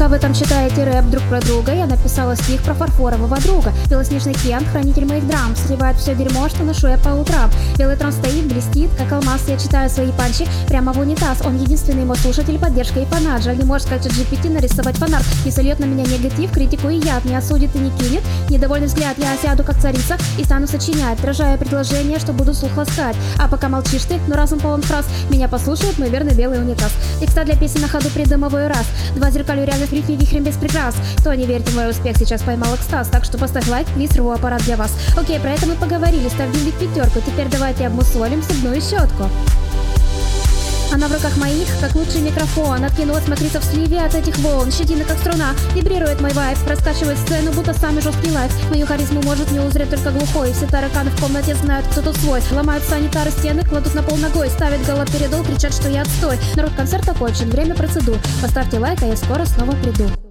Пока вы там читаете рэп друг про друга, я написала стих про фарфорового друга. Белоснежный Кент, хранитель моих драм, сливает все дерьмо, что ношу я по утрам. Белый трон стоит, блестит, как алмаз. Я читаю свои панчи прямо в унитаз. Он единственный мой слушатель, поддержка и фанат. Жаль, не может как GPT нарисовать фанат. Не сольет на меня негатив, критику и яд. Не осудит и не кинет недовольный взгляд. Я сяду как царица и стану сочинять, рожая предложения, что буду слух ласкать. А пока молчишь ты, но разум полон фраз, меня послушает мой верный белый унитаз. Текста для песен на ходу придумываю раз. Два зеркалю реальных в рифме вихрем без прикрас. Кто не верит в мой успех, сейчас поймал экстаз. Так что поставь лайк, плиз, рву аппарат для вас. Окей, про это мы поговорили, ставь дневник 5. Теперь давайте обмусолим зубную щетку. Она в руках моих, как лучший микрофон. Откинулась мокрица в сливе от этих волн. Щетина как струна, вибрирует мой вайб. Раскачивает сцену, будто самый жесткий лайф. Мою харизму может не узреть только глухой. Все тараканы в комнате знают, кто тут свой. Ломают санитары стены, кладут на пол ногой. Ставят голод передол, кричат, что я отстой. Народ, концерт окончен, время процедур. Поставьте лайк, а я скоро снова приду.